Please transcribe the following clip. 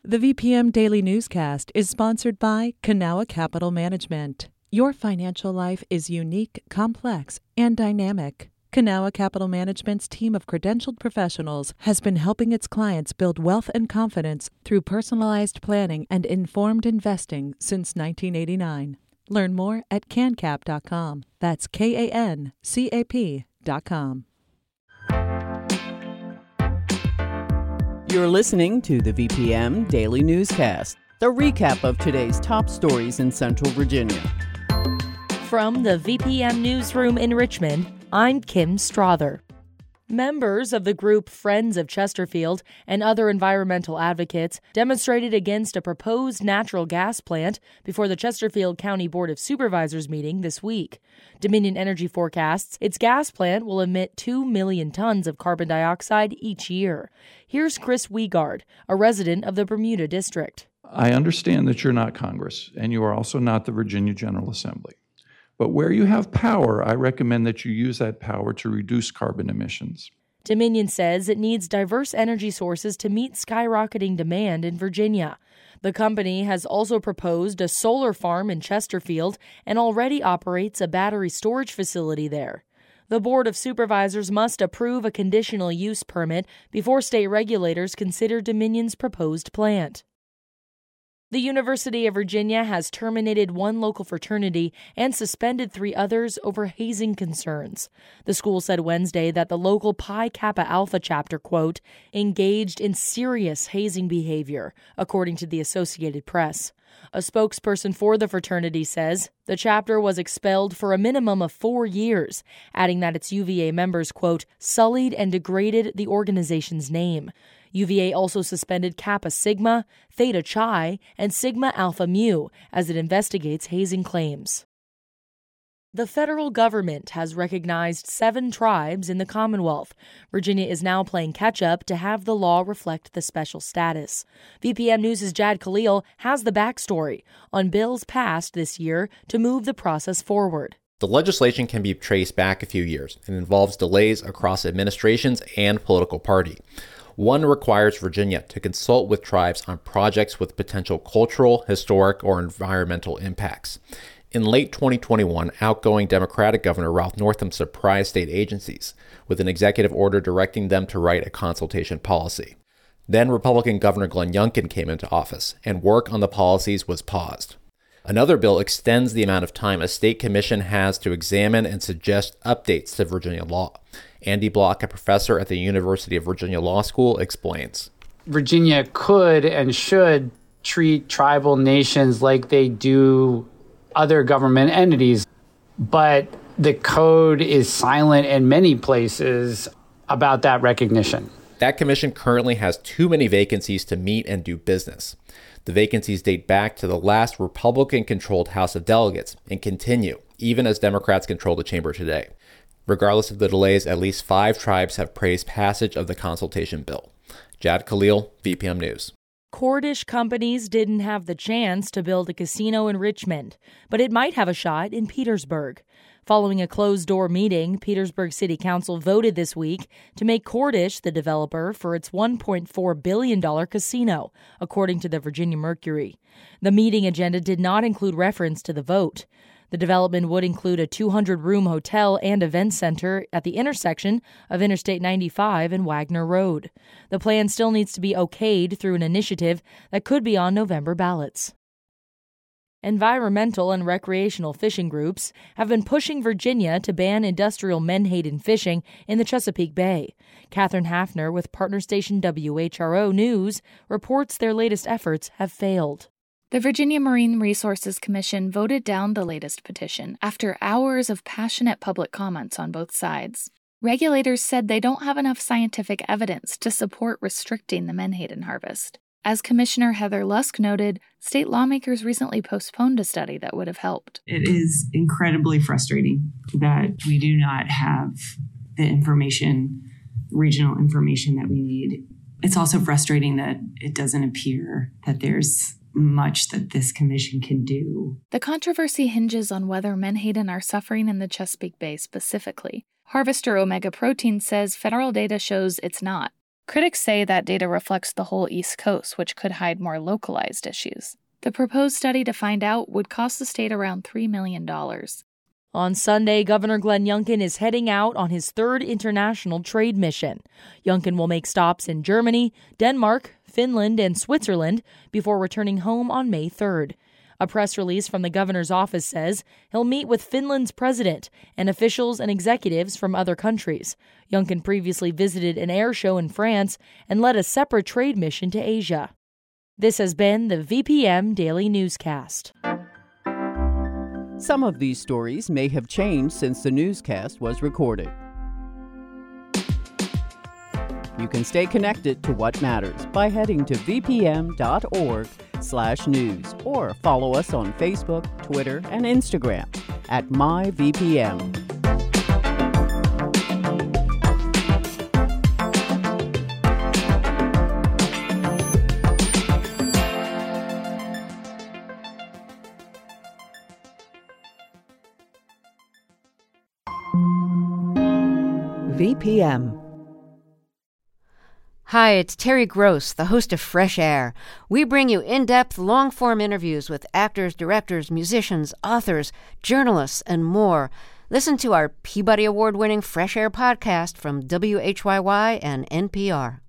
The VPM Daily Newscast is sponsored by Kanawha Capital Management. Your financial life is unique, complex, and dynamic. Kanawha Capital Management's team of credentialed professionals has been helping its clients build wealth and confidence through personalized planning and informed investing since 1989. Learn more at cancap.com. That's KANCAP.com. You're listening to the VPM Daily Newscast, the recap of today's top stories in Central Virginia. From the VPM Newsroom in Richmond, I'm Kim Strother. Members of the group Friends of Chesterfield and other environmental advocates demonstrated against a proposed natural gas plant before the Chesterfield County Board of Supervisors meeting this week. Dominion Energy forecasts its gas plant will emit 2 million tons of carbon dioxide each year. Here's Chris Wiegard, a resident of the Bermuda District. I understand that you're not Congress, and you are also not the Virginia General Assembly. But where you have power, I recommend that you use that power to reduce carbon emissions. Dominion says it needs diverse energy sources to meet skyrocketing demand in Virginia. The company has also proposed a solar farm in Chesterfield and already operates a battery storage facility there. The Board of Supervisors must approve a conditional use permit before state regulators consider Dominion's proposed plant. The University of Virginia has terminated one local fraternity and suspended 3 others over hazing concerns. The school said Wednesday that the local Pi Kappa Alpha chapter, quote, engaged in serious hazing behavior, according to the Associated Press. A spokesperson for the fraternity says the chapter was expelled for a minimum of 4 years, adding that its UVA members, quote, sullied and degraded the organization's name. UVA also suspended Kappa Sigma, Theta Chi, and Sigma Alpha Mu as it investigates hazing claims. The federal government has recognized 7 tribes in the Commonwealth. Virginia is now playing catch-up to have the law reflect the special status. VPM News' Jad Khalil has the backstory on bills passed this year to move the process forward. The legislation can be traced back a few years and involves delays across administrations and political party. One requires Virginia to consult with tribes on projects with potential cultural, historic, or environmental impacts. In late 2021, outgoing Democratic Governor Ralph Northam surprised state agencies with an executive order directing them to write a consultation policy. Then Republican Governor Glenn Youngkin came into office, and work on the policies was paused. Another bill extends the amount of time a state commission has to examine and suggest updates to Virginia law. Andy Block, a professor at the University of Virginia Law School, explains. Virginia could and should treat tribal nations like they do other government entities, but the code is silent in many places about that recognition. That commission currently has too many vacancies to meet and do business. The vacancies date back to the last Republican-controlled House of Delegates and continue, even as Democrats control the chamber today. Regardless of the delays, at least 5 tribes have praised passage of the consultation bill. Jad Khalil, VPM News. Cordish Companies didn't have the chance to build a casino in Richmond, but it might have a shot in Petersburg. Following a closed-door meeting, Petersburg City Council voted this week to make Cordish the developer for its $1.4 billion casino, according to the Virginia Mercury. The meeting agenda did not include reference to the vote. The development would include a 200-room hotel and event center at the intersection of Interstate 95 and Wagner Road. The plan still needs to be okayed through an initiative that could be on November ballots. Environmental and recreational fishing groups have been pushing Virginia to ban industrial menhaden fishing in the Chesapeake Bay. Catherine Hafner with partner station WHRO News reports their latest efforts have failed. The Virginia Marine Resources Commission voted down the latest petition after hours of passionate public comments on both sides. Regulators said they don't have enough scientific evidence to support restricting the menhaden harvest. As Commissioner Heather Lusk noted, state lawmakers recently postponed a study that would have helped. It is incredibly frustrating that we do not have the information, regional information that we need. It's also frustrating that it doesn't appear that there's much that this commission can do. The controversy hinges on whether menhaden are suffering in the Chesapeake Bay specifically. Harvester Omega Protein says federal data shows it's not. Critics say that data reflects the whole East Coast, which could hide more localized issues. The proposed study to find out would cost the state around $3 million. On Sunday, Governor Glenn Youngkin is heading out on his third international trade mission. Youngkin will make stops in Germany, Denmark, Finland, and Switzerland before returning home on May 3rd. A press release from the governor's office says he'll meet with Finland's president and officials and executives from other countries. Youngkin previously visited an air show in France and led a separate trade mission to Asia. This has been the VPM Daily Newscast. Some of these stories may have changed since the newscast was recorded. You can stay connected to what matters by heading to vpm.org/news or follow us on Facebook, Twitter, and Instagram at MyVPM. VPM. Hi, it's Terry Gross, the host of Fresh Air. We bring you in-depth, long-form interviews with actors, directors, musicians, authors, journalists, and more. Listen to our Peabody Award-winning Fresh Air podcast from WHYY and NPR.